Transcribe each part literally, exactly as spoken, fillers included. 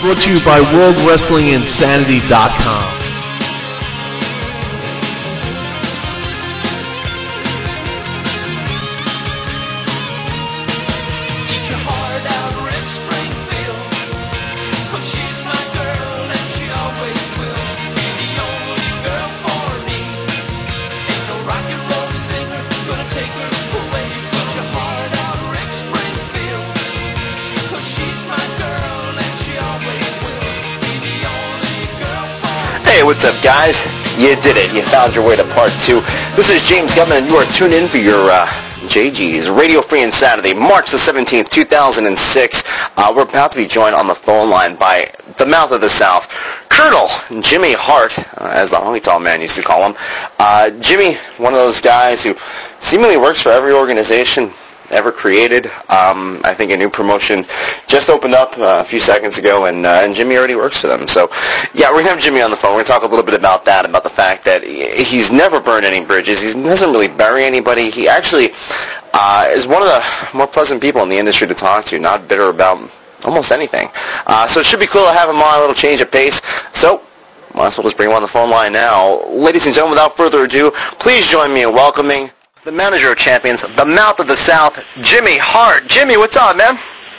brought to you by World Wrestling Insanity dot com. Hey, what's up, guys? You did it. You found your way to part two. This is James Gutman, and you are tuned in for your uh, J G's Radio Free Insanity, March the seventeenth, two thousand six. Uh, we're about to be joined on the phone line by the Mouth of the South, Colonel Jimmy Hart, uh, as the Honky Tall Man used to call him. Uh, Jimmy, one of those guys who seemingly works for every organization ever created. Um, I think a new promotion just opened up uh, a few seconds ago, and, uh, and Jimmy already works for them. So, yeah, we're going to have Jimmy on the phone. We're going to talk a little bit about that, about the fact that he's never burned any bridges. He doesn't really bury anybody. He actually uh, is one of the more pleasant people in the industry to talk to, not bitter about almost anything. Uh, so it should be cool to have him on, a little change of pace. So, might as well just bring him on the phone line now. Ladies and gentlemen, without further ado, please join me in welcoming the manager of champions, the Mouth of the South, Jimmy Hart. Jimmy, what's up, man?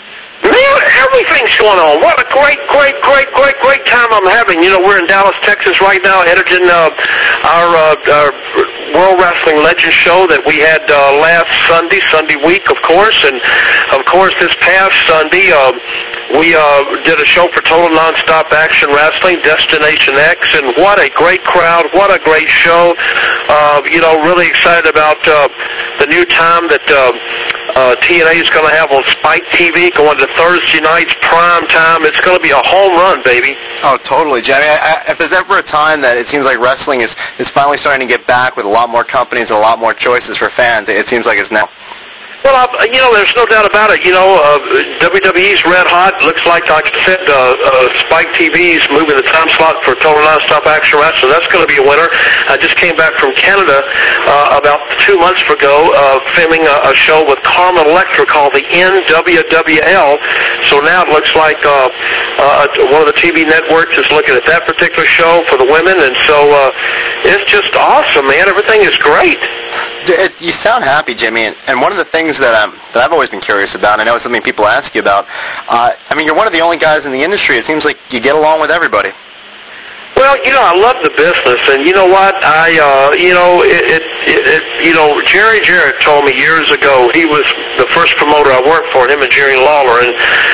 Man, everything's going on. What a great, great, great, great, great time I'm having. You know, we're in Dallas, Texas right now, editing uh, our, uh, our World Wrestling Legends show that we had uh, last Sunday, Sunday week, of course. And, of course, this past Sunday, uh, we uh, did a show for Total Nonstop Action Wrestling, Destination X, and what a great crowd, what a great show. Uh, you know, really excited about uh, the new time that uh, uh, T N A is going to have on Spike T V, going to Thursday nights, prime time. It's going to be a home run, baby. Oh, totally, Jimmy. I, I, if there's ever a time that it seems like wrestling is, is finally starting to get back with a lot more companies and a lot more choices for fans, it seems like it's now. Well, uh, you know, there's no doubt about it. You know, uh, W W E's red hot. Looks like, like I said, uh, uh, Spike T V's moving the time slot for Total Nonstop Action Wrestling. That's going to be a winner. I just came back from Canada uh, about two months ago, uh, filming a, a show with Carmen Electra called the N W W L. So now it looks like uh, uh, one of the T V networks is looking at that particular show for the women, and so uh, it's just awesome, man. Everything is great. It, you sound happy, Jimmy, and, and one of the things that, um, that I've always been curious about, I know it's something people ask you about, uh, I mean, you're one of the only guys in the industry, it seems like you get along with everybody. Well, you know, I love the business, and you know what, I, uh, you know, it, it, it, you know, Jerry Jarrett told me years ago, he was the first promoter I worked for, him and Jerry Lawler, and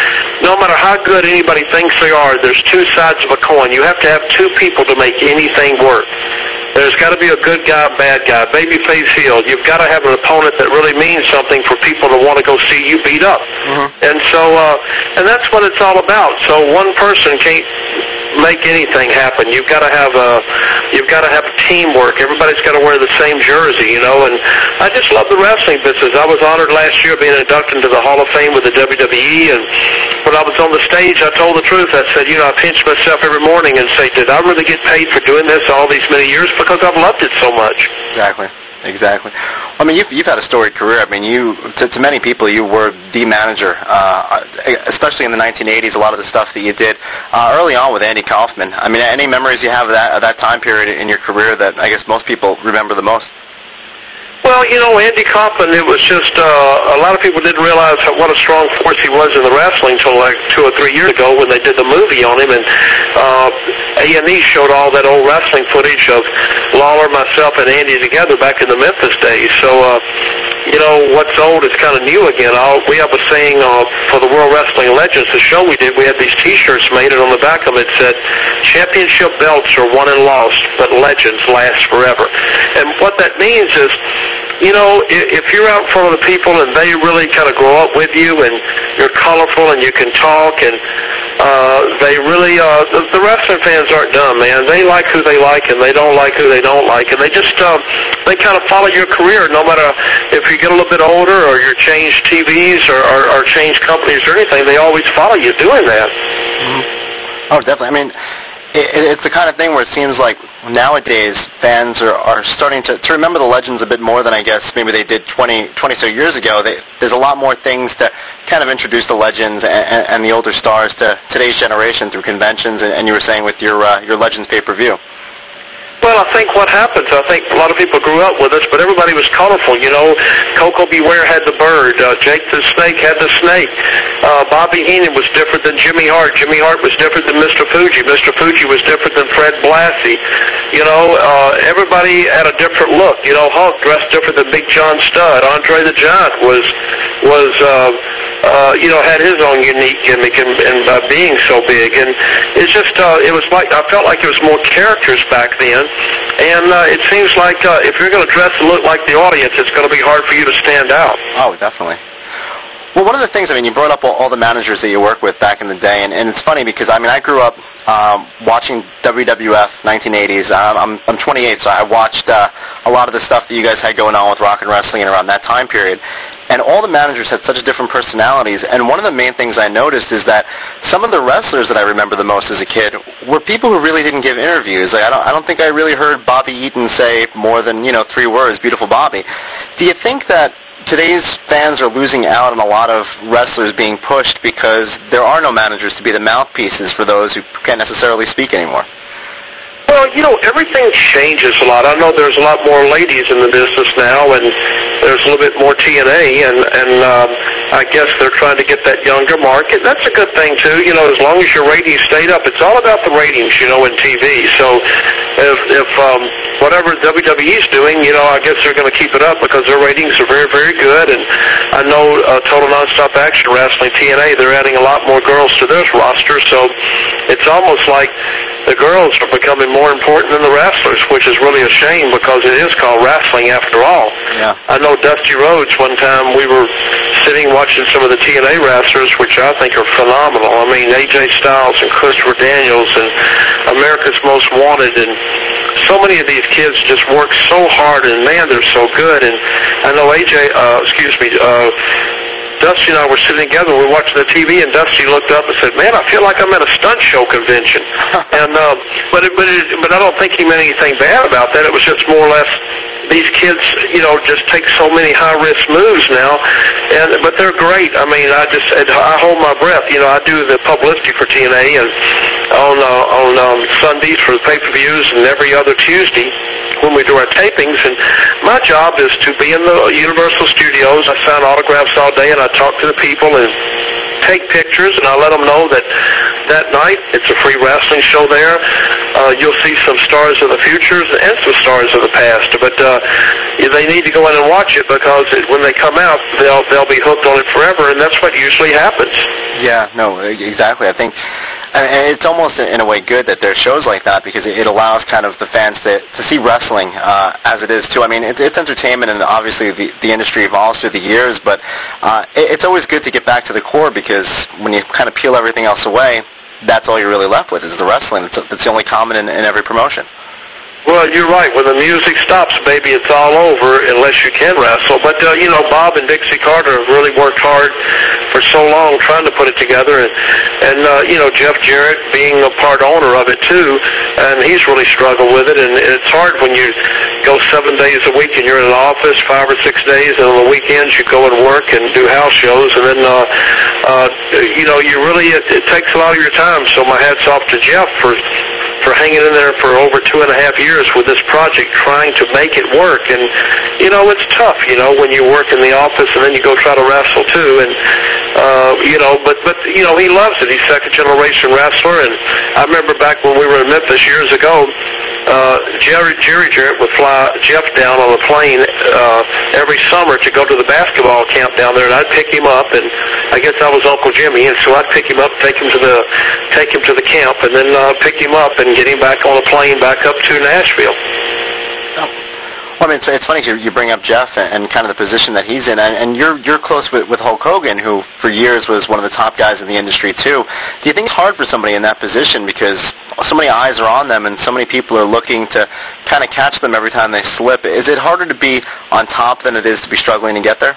no matter how good anybody thinks they are, there's two sides of a coin. You have to have two people to make anything work. There's got to be a good guy, bad guy, babyface heel. You've got to have an opponent that really means something for people to want to go see you beat up. Mm-hmm. And so, uh, and that's what it's all about. So one person can't make anything happen. You've got to have a, you've got to have teamwork. Everybody's got to wear the same jersey, you know. And I just love the wrestling business. I was honored last year being inducted into the Hall of Fame with the W W E, and when I was on the stage, I told the truth. I said, you know, I pinch myself every morning and say, did I really get paid for doing this all these many years? Because I've loved it so much. Exactly. Exactly. I mean, you've, you've had a storied career. I mean, you to, to many people, you were the manager, uh, especially in the nineteen eighties. A lot of the stuff that you did uh, early on with Andy Kaufman. I mean, any memories you have of that of that time period in your career that I guess most people remember the most? Well, you know, Andy Kaufman, it was just, uh, a lot of people didn't realize how, what a strong force he was in the wrestling until like two or three years ago when they did the movie on him, and uh, A and E showed all that old wrestling footage of Lawler, myself, and Andy together back in the Memphis days. So, uh, you know, what's old is kind of new again. I'll, we have a saying uh, for the World Wrestling Legends, the show we did, we had these T-shirts made, and on the back of them it said, championship belts are won and lost, but legends last forever. And what that means is, you know, if you're out in front of the people and they really kind of grow up with you and you're colorful and you can talk and uh, they really, uh, the, the wrestling fans aren't dumb, man. They like who they like and they don't like who they don't like. And they just, uh, they kind of follow your career no matter if you get a little bit older or you change T Vs or, or, or change companies or anything. They always follow you doing that. Mm-hmm. Oh, definitely. I mean, it, it's the kind of thing where it seems like nowadays fans are, are starting to, to remember the legends a bit more than I guess maybe they did twenty, twenty so years ago. They, there's a lot more things to kind of introduce the legends and, and, and the older stars to today's generation through conventions, and, and you were saying with your uh, your Legends pay-per-view. Well, I think what happens, I think a lot of people grew up with us, but everybody was colorful. You know, Coco Beware had the bird. Uh, Jake the Snake had the snake. Uh, Bobby Heenan was different than Jimmy Hart. Jimmy Hart was different than Mister Fuji. Mister Fuji was different than Fred Blassie. You know, uh, everybody had a different look. You know, Hulk dressed different than Big John Studd. Andre the Giant was, was uh, uh, you know, had his own unique gimmick and, and uh, being so big. And it's just, uh, it was like, I felt like there was more characters back then. And uh, it seems like uh, if you're going to dress and look like the audience, it's going to be hard for you to stand out. Oh, definitely. Well, one of the things, I mean, you brought up all, all the managers that you worked with back in the day, and, and it's funny because, I mean, I grew up um, watching W W F nineteen eighties. I'm, I'm, I'm twenty-eight, so I watched uh, a lot of the stuff that you guys had going on with Rock and Wrestling and around that time period. And all the managers had such different personalities. And one of the main things I noticed is that some of the wrestlers that I remember the most as a kid were people who really didn't give interviews. Like, I don't, I don't think I really heard Bobby Eaton say more than, you know, three words, "Beautiful Bobby." Do you think that today's fans are losing out on a lot of wrestlers being pushed because there are no managers to be the mouthpieces for those who can't necessarily speak anymore? Well, you know, everything changes a lot. I know there's a lot more ladies in the business now, and there's a little bit more T N A, and, and um, I guess they're trying to get that younger market. That's a good thing, too. You know, as long as your ratings stayed up, it's all about the ratings, you know, in T V. So if, if um, whatever W W E's doing, you know, I guess they're going to keep it up because their ratings are very, very good. And I know uh, Total Nonstop Action Wrestling, T N A, they're adding a lot more girls to their roster, so it's almost like the girls are becoming more important than the wrestlers, which is really a shame because it is called wrestling after all. Yeah. I know Dusty Rhodes, one time we were sitting watching some of the T N A wrestlers, which I think are phenomenal. I mean, A J Styles and Christopher Daniels and America's Most Wanted, and so many of these kids just work so hard, and man, they're so good. And I know A J, uh, excuse me, uh, Dusty and I were sitting together, we were watching the T V, and Dusty looked up and said, "Man, I feel like I'm at a stunt show convention." and uh, but it, but it, but I don't think he meant anything bad about that. It was just more or less these kids, you know, just take so many high-risk moves now, and but they're great. I mean, I just I hold my breath. You know, I do the publicity for T N A and on uh, on um, Sundays for the pay-per-views and every other Tuesday when we do our tapings, and my job is to be in the Universal Studios. I sign autographs all day, and I talk to the people and take pictures, and I let them know that that night it's a free wrestling show there. Uh, you'll see some stars of the futures and some stars of the past, but uh, they need to go in and watch it because it, when they come out, they'll they'll be hooked on it forever, and that's what usually happens. Yeah, no, exactly. I think and it's almost in a way good that there are shows like that because it allows kind of the fans to, to see wrestling uh, as it is too. I mean, it, it's entertainment, and obviously the, the industry evolves through the years, but uh, it, it's always good to get back to the core because when you kind of peel everything else away, that's all you're really left with is the wrestling. That's, that's the only common in, in every promotion. Well, you're right. When the music stops, baby, it's all over unless you can wrestle. But, uh, you know, Bob and Dixie Carter have really worked hard for so long trying to put it together. And, and uh, you know, Jeff Jarrett being a part owner of it, too, and he's really struggled with it. And it's hard when you go seven days a week and you're in an office five or six days, and on the weekends you go and work and do house shows. And then, uh, uh, you know, you really, it, it takes a lot of your time. So my hat's off to Jeff for for hanging in there for over two and a half years with this project, trying to make it work. And, you know, it's tough, you know, when you work in the office and then you go try to wrestle, too. And, uh, you know, but, but you know, he loves it. He's second-generation wrestler. And I remember back when we were in Memphis years ago, uh, Jerry, Jerry Jarrett would fly Jeff down on a plane uh, every summer to go to the basketball camp down there, and I'd pick him up, and I guess I was Uncle Jimmy, and so I'd pick him up, take him to the take him to the camp, and then uh, pick him up and get him back on a plane back up to Nashville. Oh. Well, I mean, it's, it's funny you, you bring up Jeff and, and kind of the position that he's in, and, and you're you're close with, with Hulk Hogan, who for years was one of the top guys in the industry too. Do you think it's hard for somebody in that position because so many eyes are on them and so many people are looking to kind of catch them every time they slip? Is it harder to be on top than it is to be struggling to get there?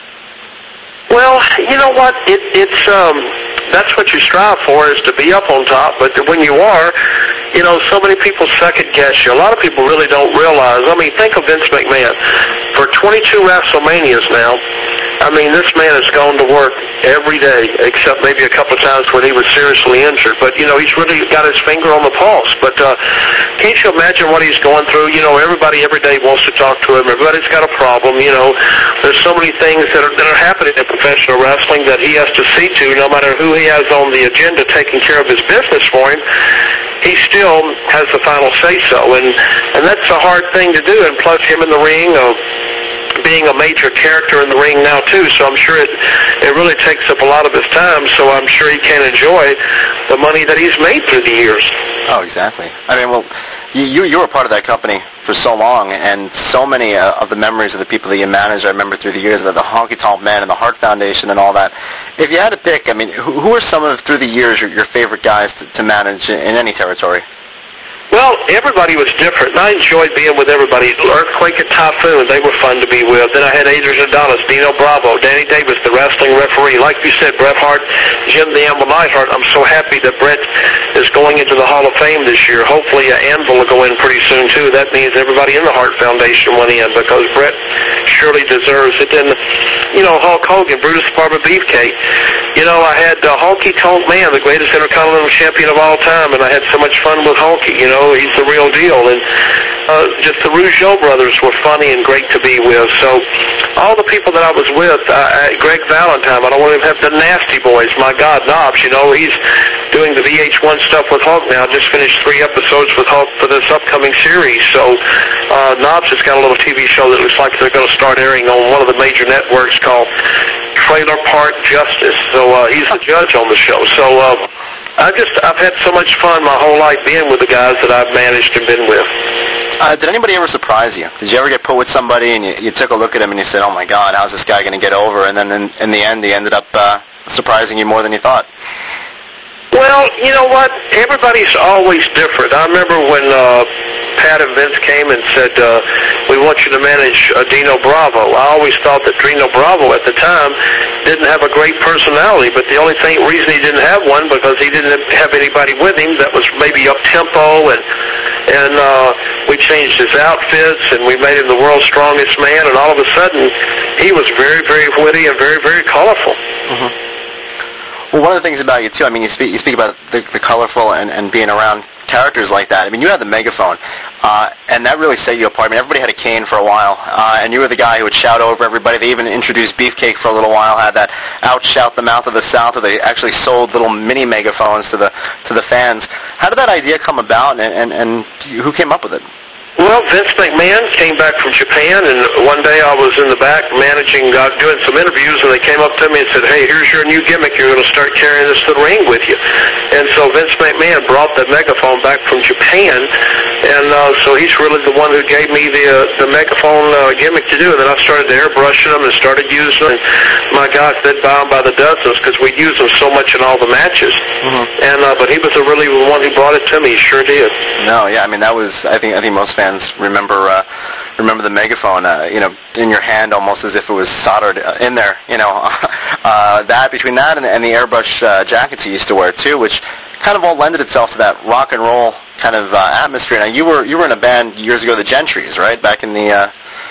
Well, you know what? It, it's um, that's what you strive for, is to be up on top. But when you are, you know, so many people second guess you. A lot of people really don't realize. I mean, think of Vince McMahon. For twenty-two WrestleManias now, I mean, this man has gone to work every day, except maybe a couple of times when he was seriously injured. But, you know, he's really got his finger on the pulse. But uh, can't you imagine what he's going through? You know, everybody every day wants to talk to him. Everybody's got a problem. You know, there's so many things that are, that are happening in professional wrestling that he has to see to, no matter who he has on the agenda taking care of his business for him. He still has the final say-so, and, and that's a hard thing to do. And plus him in the ring, uh, being a major character in the ring now too, so I'm sure it it really takes up a lot of his time, so I'm sure he can't enjoy the money that he's made through the years. Oh, exactly. I mean, well, you you were part of that company for so long, and so many uh, of the memories of the people that you managed, I remember through the years, the, the Honky Tonk Man and the Hart Foundation and all that. If you had to pick, I mean, who, who are some of, through the years, your, your favorite guys to, to manage in any territory? Well, everybody was different, and I enjoyed being with everybody. Earthquake and Typhoon, they were fun to be with. Then I had Adrian Adonis, Dino Bravo, Danny Davis, the wrestling referee. Like you said, Bret Hart, Jim the Anvil Neidhart. I'm so happy that Bret is going into the Hall of Fame this year. Hopefully uh, Anvil will go in pretty soon, too. That means everybody in the Hart Foundation went in, because Bret surely deserves it. And, you know, Hulk Hogan, Brutus the Barber Beefcake. You know, I had uh, Honky Tonk Man, the greatest Intercontinental Champion of all time, and I had so much fun with Honky, you know. He's the real deal. And uh, just the Rougeau brothers were funny and great to be with. So all the people that I was with, uh, Greg Valentine, I don't want to have the Nasty Boys. My God, Knobs, you know, he's doing the V H one stuff with Hulk now. Just finished three episodes with Hulk for this upcoming series. So uh, Knobs has got a little T V show that looks like they're going to start airing on one of the major networks called Trailer Park Justice. So uh, he's the judge on the show. So uh, I just, I've had so much fun my whole life being with the guys that I've managed and been with. Uh, did anybody ever surprise you? Did you ever get put with somebody and you, you took a look at him and you said, oh my God, how's this guy going to get over? And then in, in the end, he ended up uh, surprising you more than you thought. Well, you know what? Everybody's always different. I remember when uh, Pat and Vince came and said, uh, we want you to manage uh, Dino Bravo. I always thought that Dino Bravo at the time didn't have a great personality, but the only thing reason he didn't have one because he didn't have anybody with him that was maybe up-tempo, and and uh, we changed his outfits, and we made him the world's strongest man, and all of a sudden he was very, very witty and very, very colorful. Mm-hmm. Well, one of the things about you, too, I mean, you speak you speak about the, the colorful and, and being around characters like that. I mean, you had the megaphone, uh, and that really set you apart. I mean, everybody had a cane for a while, uh, and you were the guy who would shout over everybody. They even introduced Beefcake for a little while, had that out-shout the mouth of the South, where they actually sold little mini megaphones to the to the fans. How did that idea come about, and, and, and who came up with it? Well, Vince McMahon came back from Japan, and one day I was in the back managing, uh, doing some interviews, and they came up to me and said, hey, here's your new gimmick. You're going to start carrying this to the ring with you. And so Vince McMahon brought the megaphone back from Japan, and uh, so he's really the one who gave me the uh, the megaphone uh, gimmick to do. And then I started airbrushing them and started using them. My gosh, they'd buy them by the dozens because we used them so much in all the matches. Mm-hmm. And uh, but he was the really the one who brought it to me. He sure did. No, yeah, I mean that was I think I think most fans remember uh, remember the megaphone, uh, you know, in your hand almost as if it was soldered in there, you know. uh, that between that and the, and the airbrush uh, jackets you used to wear too, which kind of all lended itself to that rock and roll kind of uh, atmosphere. Now you were you were in a band years ago, the Gentrys, right? Back in the, uh,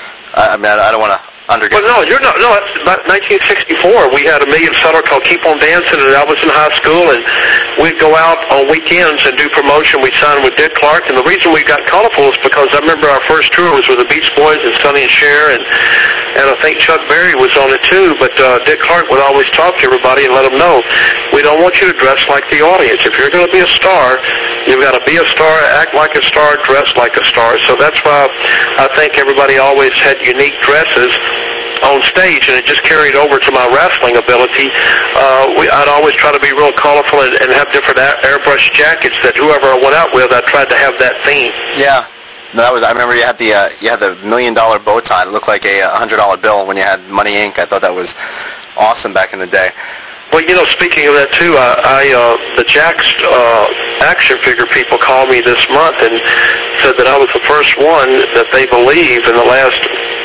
I mean, I, I don't want to underguess. Well, no, you're not. No, it's about nineteen sixty-four. We had a million seller called Keep On Dancing, and I was in high school, and we'd go out on weekends and do promotion. We'd sign with Dick Clark, and the reason we got colorful is because I remember our first tour was with the Beach Boys and Sonny and Cher, and and I think Chuck Berry was on it too. But uh, Dick Clark would always talk to everybody and let them know, we don't want you to dress like the audience. If you're going to be a star, you've got to be a star, act like a star, dress like a star. So that's why I think everybody always had unique dresses on stage, and it just carried over to my wrestling ability. Uh, we, I'd always try to be real colorful and, and have different a- airbrush jackets that whoever I went out with, I tried to have that theme. Yeah. No, that was. I remember you had the uh, you had the million dollar bow tie. It looked like a hundred dollar bill when you had Money Incorporated. I thought that was awesome back in the day. Well, you know, speaking of that too, I, I uh, the Jakks uh, action figure people called me this month and said that I was the first one that they believe in the last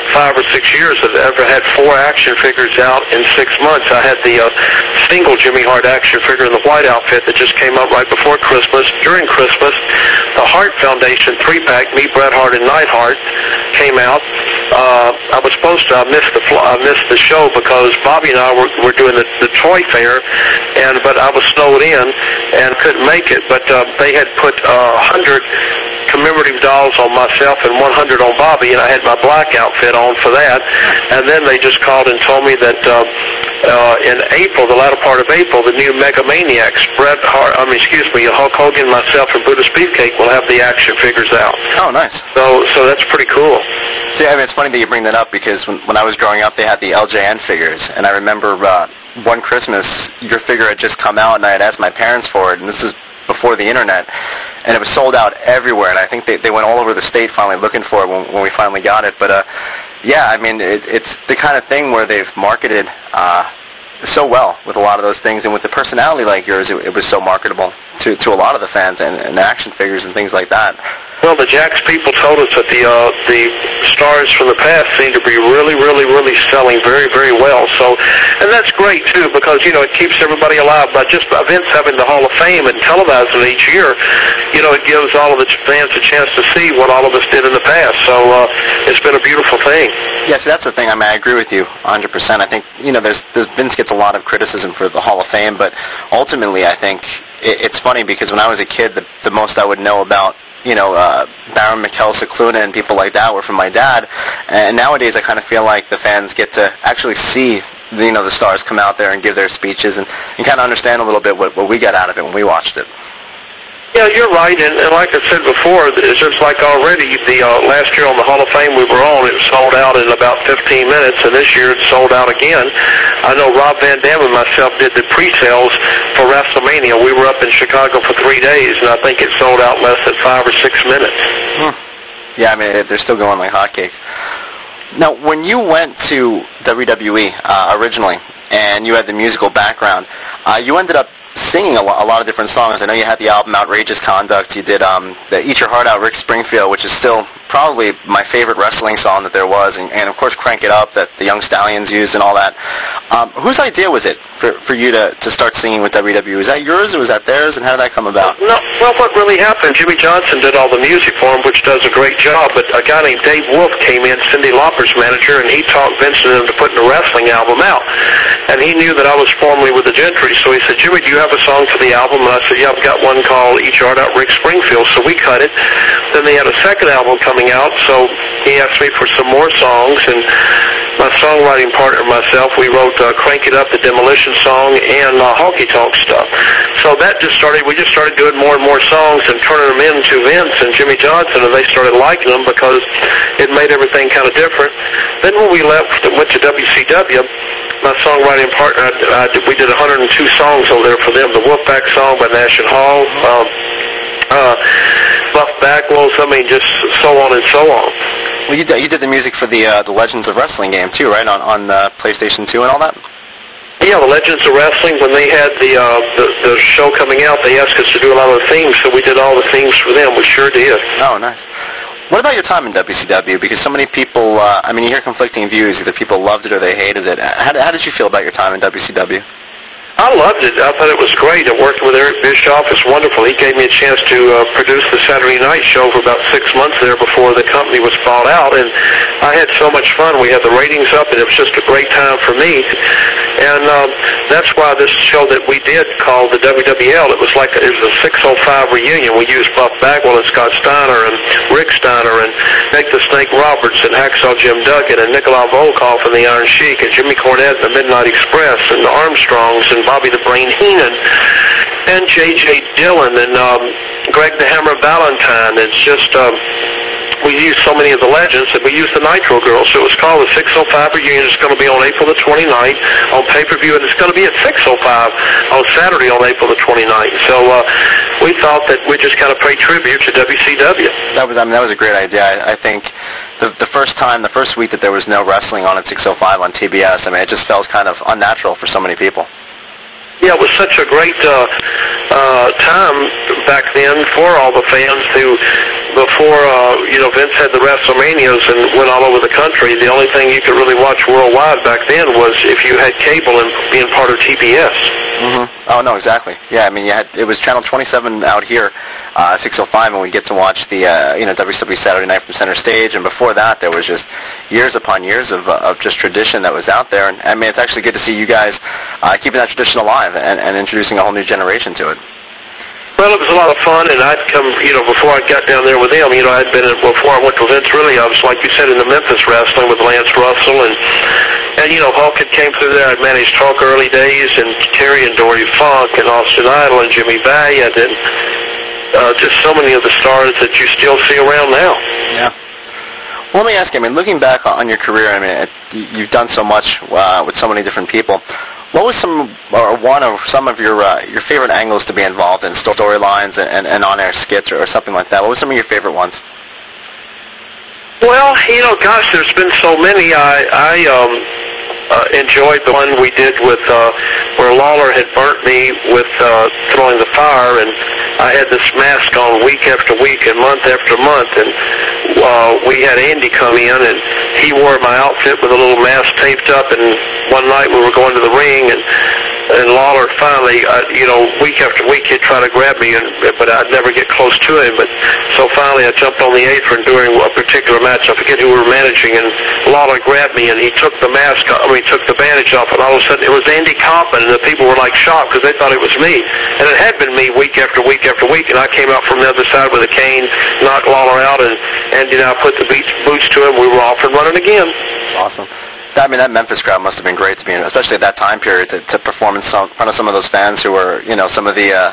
five or six years that ever had four action figures out in six months. I had the uh, single Jimmy Hart action figure in the white outfit that just came out right before Christmas. During Christmas, the Hart Foundation three-pack, me, Bret Hart, and Neidhart, came out. Uh, I was supposed to, I missed the fl- I missed the show because Bobby and I were, were doing the, the toy fair, and but I was snowed in and couldn't make it. But uh, they had put uh, one hundred commemorative dolls on myself and one hundred on Bobby, and I had my black outfit on for that. And then they just called and told me that uh, uh, in April, the latter part of April, the new Mega Maniacs, Bret Hart, I mean, excuse me, Hulk Hogan, myself, and Buddha's Beefcake will have the action figures out. Oh, nice. So, so that's pretty cool. See, I mean, it's funny that you bring that up because when, when I was growing up, they had the L J N figures, and I remember uh, one Christmas, your figure had just come out, and I had asked my parents for it, and this is before the internet, and it was sold out everywhere, and I think they, they went all over the state finally looking for it when, when we finally got it. But, uh, yeah, I mean, it, it's the kind of thing where they've marketed uh, so well with a lot of those things, and with the personality like yours, it, it was so marketable to, to a lot of the fans and, and action figures and things like that. Well, the Jax people told us that the uh, the stars from the past seem to be really, really, really selling very, very well. So, and that's great too because you know it keeps everybody alive. By just by Vince having the Hall of Fame and televising it each year, you know it gives all of the fans a chance to see what all of us did in the past. So uh, it's been a beautiful thing. Yes, that's the thing. I mean, I agree with you one hundred percent. I think you know there's, there's Vince gets a lot of criticism for the Hall of Fame, but ultimately I think it, it's funny because when I was a kid, the, the most I would know about you know, uh, Baron Mikel Cicluna and people like that were from my dad. And nowadays I kind of feel like the fans get to actually see, the, you know, the stars come out there and give their speeches and, and kind of understand a little bit what, what we got out of it when we watched it. Yeah, you're right, and, and like I said before, it's just like already the uh, last year on the Hall of Fame we were on, it sold out in about fifteen minutes, and this year it's sold out again. I know Rob Van Dam and myself did the pre-sales for WrestleMania. We were up in Chicago for three days, and I think it sold out in less than five or six minutes. Hmm. Yeah, I mean, they're still going like hotcakes. Now, when you went to W W E uh, originally, and you had the musical background, uh, you ended up singing a lot, a lot of different songs. I know you had the album Outrageous Conduct. You did um, the Eat Your Heart Out, Rick Springfield, which is still probably my favorite wrestling song that there was, and, and of course Crank It Up that the Young Stallions used and all that. Um, whose idea was it for, for you to, to start singing with W W E? Was that yours or was that theirs, and how did that come about? No, well, what really happened, Jimmy Johnson did all the music for him, which does a great job, but a guy named Dave Wolf came in, Cyndi Lauper's manager, and he talked Vince into putting a wrestling album out. And he knew that I was formerly with the Gentry, so he said, Jimmy, do you have a song for the album? And I said, yeah, I've got one called Eat Your Heart Out, Rick Springfield. So we cut it. Then they had a second album coming out, so he asked me for some more songs, and my songwriting partner and myself, we wrote uh, Crank It Up, the Demolition song, and uh, Honky Tonk stuff. So that just started, we just started doing more and more songs and turning them into Vince and Jimmy Johnson, and they started liking them because it made everything kind of different. Then when we left and went to W C W, my songwriting partner, I, I, we did one hundred two songs over there for them. The Wolfpack song by Nash and Hall, um, uh, Buff Backwells, I mean, just so on and so on. Well, you did, you did the music for the uh, the Legends of Wrestling game too, right? On on uh, PlayStation two and all that. Yeah, the Legends of Wrestling. When they had the, uh, the the show coming out, they asked us to do a lot of the themes, so we did all the themes for them. We sure did. Oh, nice. What about your time in W C W? Because so many people, uh, I mean, you hear conflicting views. Either people loved it or they hated it. How, how did you feel about your time in W C W? I loved it. I thought it was great. I worked with Eric Bischoff. It's wonderful. He gave me a chance to uh, produce the Saturday night show for about six months there before the company was bought out, and I had so much fun. We had the ratings up, and it was just a great time for me. And um, that's why this show that we did called the W W L, it was like a, it was a six oh five reunion. We used Buff Bagwell and Scott Steiner and Rick Steiner and Nick the Snake Roberts and Hacksaw Jim Duggan and Nikolai Volkov and the Iron Sheik and Jimmy Cornette and the Midnight Express and the Armstrongs and Bobby the Brain Heenan and J J Dillon and um, Greg the Hammer Valentine. It's just... Um, we used so many of the legends that we used the Nitro Girls. So it was called the six oh five reunion. It's going to be on April the twenty-ninth on pay-per-view, and it's going to be at six oh five on Saturday on April the twenty-ninth. So uh, we thought that we'd just kind of pay tribute to W C W. That was, I mean, that was a great idea. I, I think the the first time, the first week that there was no wrestling on at six oh five on T B S, I mean, it just felt kind of unnatural for so many people. Yeah, it was such a great uh, uh, time back then for all the fans to before, uh, you know, Vince had the WrestleManias and went all over the country, the only thing you could really watch worldwide back then was if you had cable and being part of T B S. Mm-hmm. Oh, no, exactly. Yeah, I mean, you had, it was Channel twenty-seven out here, uh, six oh five, and we get to watch the, uh, you know, W C W Saturday Night from Center Stage, and before that, there was just years upon years of, uh, of just tradition that was out there, and I mean, it's actually good to see you guys uh, keeping that tradition alive and, and introducing a whole new generation to it. Well, it was a lot of fun, and I'd come, you know, before I got down there with him, you know, I'd been, in, before I went to Vince, really, I was, like you said, in the Memphis wrestling with Lance Russell, and, and you know, Hulk had came through there. I'd managed Hulk early days, and Terry and Dory Funk, and Austin Idol, and Jimmy Valiant, and uh, just so many of the stars that you still see around now. Yeah. Well, let me ask you, I mean, looking back on your career, I mean, it, you've done so much uh, with so many different people. What was some, or one of some of your uh, your favorite angles to be involved in, storylines and, and, and on-air skits or, or something like that? What were some of your favorite ones? Well, you know, gosh, there's been so many. I, I um, uh, enjoyed the one we did with uh, where Lawler had burnt me with uh, throwing the fire, and I had this mask on week after week and month after month, and uh, we had Andy come in, and he wore my outfit with a little mask taped up, and one night we were going to the ring, and and Lawler finally, uh, you know, week after week he'd try to grab me, and but I'd never get close to him. But so finally I jumped on the apron during a particular match. I forget who we were managing, and Lawler grabbed me, and he took the mask, I mean, he took the bandage off, and all of a sudden it was Andy Kaufman, and the people were like shocked because they thought it was me. And it had been me week after week after week, and I came out from the other side with a cane, knocked Lawler out, and Andy and I put the beats, boots to him. We were off and running again. Awesome. I mean, that Memphis crowd must have been great to be in, especially at that time period, to, to perform in some, front of some of those fans who were, you know, some of the uh,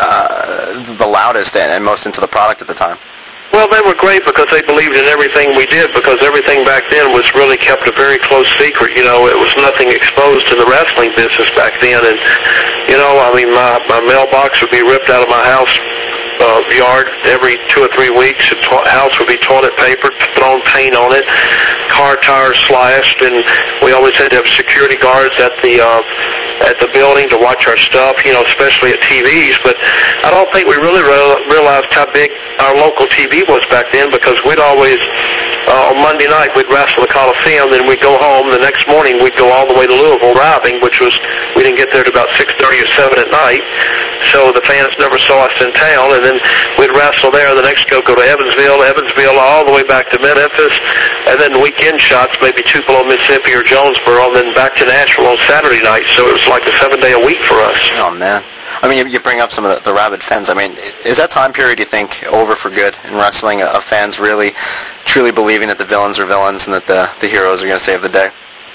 uh, the loudest and, and most into the product at the time. Well, they were great because they believed in everything we did, because everything back then was really kept a very close secret. You know, it was nothing exposed to the wrestling business back then. And, you know, I mean, my, my mailbox would be ripped out of my house uh, yard every two or three weeks. The to- house would be toilet paper, thrown paint on it, car tires slashed, and we always had to have security guards at the uh, at the building to watch our stuff, you know, especially at T Vs. But I don't think we really re- realized how big our local T V was back then, because we'd always, uh, on Monday night, we'd wrestle the Coliseum, then we'd go home. The next morning, we'd go all the way to Louisville driving, which was, we didn't get there to about six thirty or seven at night, so the fans never saw us in town. And then we'd wrestle there. The next go, go to Evansville, Evansville, all the way back to Memphis, and then weekend shots, maybe Tupelo, Mississippi, or Jonesboro, and then back to Nashville on Saturday night. So it was like a seven-day a week for us. Oh, man. I mean, you, you bring up some of the, the rabid fans. I mean, is that time period, you think, over for good in wrestling, of fans really, truly believing that the villains are villains and that the, the heroes are going to save the day?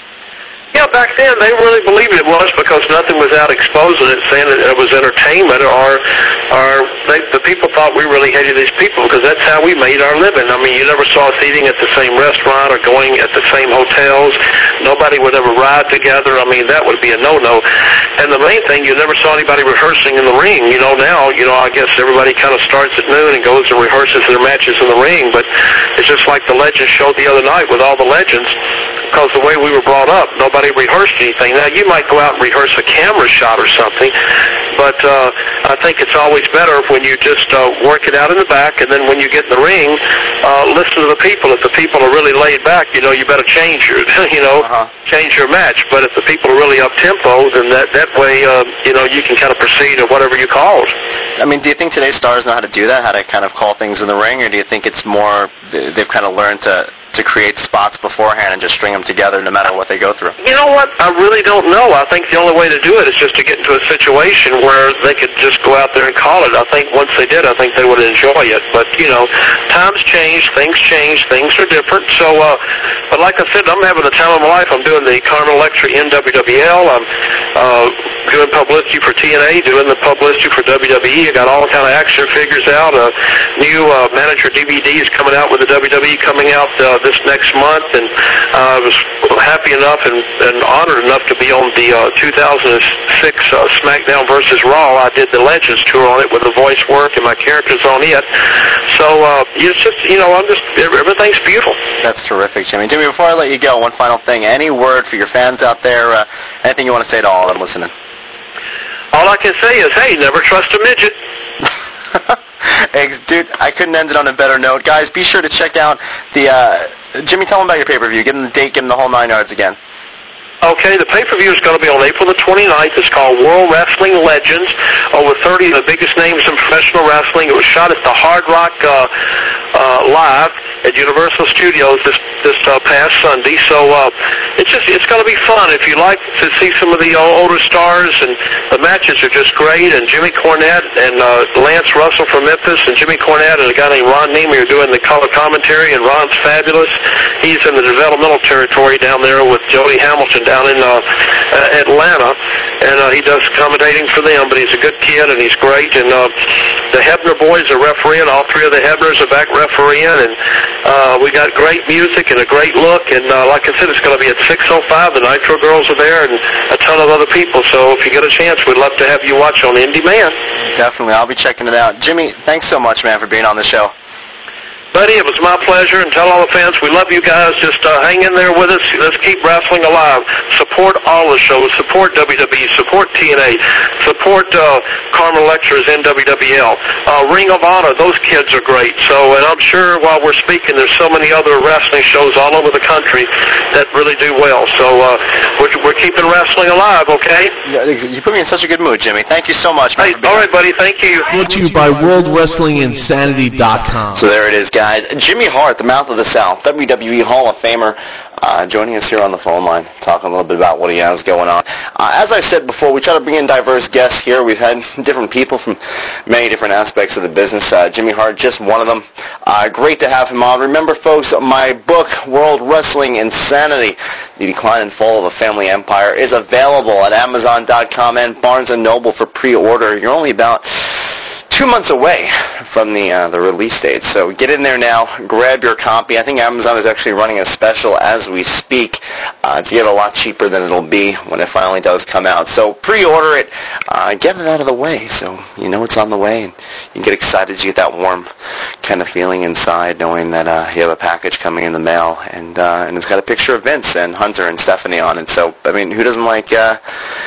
Yeah, back then they really believed it was, because nothing was out exposing it, saying that it was entertainment, or, or they, the people thought we really hated these people, because that's how we made our living. I mean, you never saw us eating at the same restaurant or going at the same hotels. Nobody would ever ride together. I mean, that would be a no-no. And the main thing, you never saw anybody rehearsing in the ring. You know, now, you know, I guess everybody kind of starts at noon and goes and rehearses their matches in the ring, but it's just like the Legends showed the other night with all the legends, because the way we were brought up, nobody rehearsed anything. Now, you might go out and rehearse a camera shot or something, but uh, I think it's always better when you just uh, work it out in the back, and then when you get in the ring, uh, listen to the people. If the people are really laid back, you know, you better change your, you know, uh-huh. change your match. But if the people are really up-tempo, then that, that way, uh, you know, you can kind of proceed at whatever you called. I mean, do you think today's stars know how to do that, how to kind of call things in the ring, or do you think it's more they've kind of learned to to create spots beforehand and just string them together no matter what they go through? You know what? I really don't know. I think the only way to do it is just to get into a situation where they could just go out there and call it. I think once they did, I think they would enjoy it. But, you know, times change, things change, things are different. So, uh, but like I said, I'm having the time of my life. I'm doing the Carmel Lecture in W W L. I'm uh, doing publicity for T N A, doing the publicity for W W E. I got all kind of action figures out. A new uh, manager D V D is coming out with the W W E coming out uh, this next month, and uh, I was happy enough and, and honored enough to be on the uh, two thousand six uh, SmackDown versus Raw. I did the Legends tour on it with the voice work and my characters on it. So uh, it's just, you know, I'm just, everything's beautiful. That's terrific, Jimmy. Jimmy, before I let you go, one final thing. Any word for your fans out there? Uh, anything you want to say to all of them listening? All I can say is, hey, never trust a midget. Dude, I couldn't end it on a better note. Guys, be sure to check out the, uh, Jimmy, tell them about your pay-per-view. Give them the date, give them the whole nine yards again. Okay, the pay-per-view is going to be on April the twenty-ninth. It's called World Wrestling Legends. Over thirty of the biggest names in professional wrestling. It was shot at the Hard Rock uh, uh, Live at Universal Studios this this uh, past Sunday. So uh, it's just it's going to be fun. If you like to see some of the uh, older stars, and the matches are just great. And Jimmy Cornette and uh, Lance Russell from Memphis, and Jimmy Cornette and a guy named Ron Neiman are doing the color commentary, and Ron's fabulous. He's in the developmental territory down there with Jody Hamilton down in uh, uh, Atlanta, and uh, he does commentating for them, but he's a good kid, and he's great. And uh, the Hebner boys are refereeing. All three of the Hebners are back refereeing, and uh, we got great music and a great look. And uh, like I said, it's going to be at six oh five. The Nitro girls are there, and a ton of other people. So if you get a chance, we'd love to have you watch on Indie Man. Definitely. I'll be checking it out. Jimmy, thanks so much, man, for being on the show. Buddy, it was my pleasure, and tell all the fans we love you guys. Just uh, hang in there with us. Let's keep wrestling alive. Support all the shows. Support W W E. Support T N A. Support uh, Carmen Electra's N W W L. Uh, Ring of Honor, those kids are great. So, and I'm sure while we're speaking, there's so many other wrestling shows all over the country that really do well. So uh, we're, we're keeping wrestling alive, okay? Yeah, you put me in such a good mood, Jimmy. Thank you so much, man. Hey, all right, buddy. Thank you. Brought to you by World Wrestling Insanity dot com. So there it is, guys. Jimmy Hart, the Mouth of the South, W W E Hall of Famer, uh, joining us here on the phone line, talking a little bit about what he has going on. Uh, as I said before, we try to bring in diverse guests here. We've had different people from many different aspects of the business. Uh, Jimmy Hart, just one of them. Uh, great to have him on. Remember, folks, my book, World Wrestling Insanity, The Decline and Fall of a Family Empire, is available at Amazon dot com and Barnes and Noble for pre-order. You're only about two months away from the uh, the release date. So get in there now, grab your copy. I think Amazon is actually running a special as we speak uh, to get it a lot cheaper than it'll be when it finally does come out. So pre-order it, uh, get it out of the way so you know it's on the way, and you get excited. You get that warm kind of feeling inside knowing that uh, you have a package coming in the mail, and uh, and it's got a picture of Vince and Hunter and Stephanie on it. So, I mean, who doesn't like uh,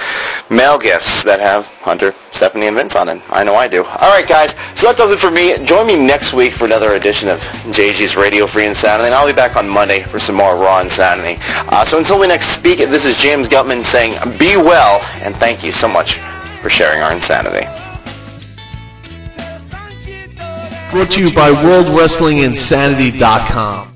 mail gifts that have Hunter, Stephanie, and Vince on it? I know I do. All right, guys, so that does it for me. Join me next week for another edition of J G's Radio Free Insanity, and I'll be back on Monday for some more Raw Insanity. Uh, so until we next speak, this is James Gutman saying be well, and thank you so much for sharing our insanity. Brought to you by World Wrestling Insanity dot com.